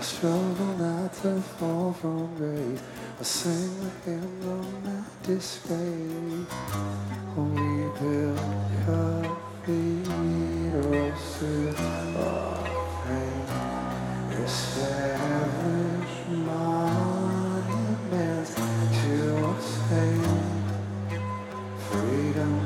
struggle not to fall from grace. I sing the hymn of my disgrace. We build cathedrals of faith, establish monuments to our faith. Freedom